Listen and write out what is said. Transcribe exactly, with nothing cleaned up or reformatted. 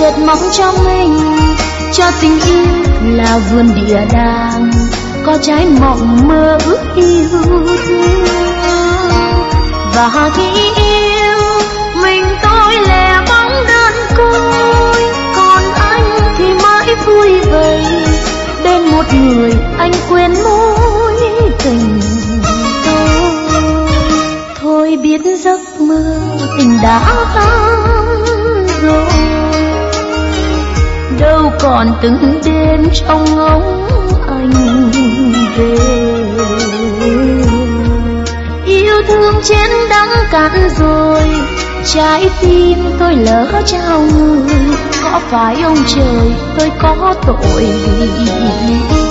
dệt mong cho mình, cho tình yêu là vườn địa đàng, có trái mộng mơ ước yêu thương. Và khi yêu mình tôi lẻ bóng đơn côi, còn anh thì mãi vui vầy bên một người anh quên mối tình tôi. Thôi biết giấc mơ tình đã tan rồi, đâu còn từng đêm trong ngóng anh về. Yêu thương trên đắng cạn rồi, trái tim tôi lỡ trao người, có phải ông trời tôi có tội gì?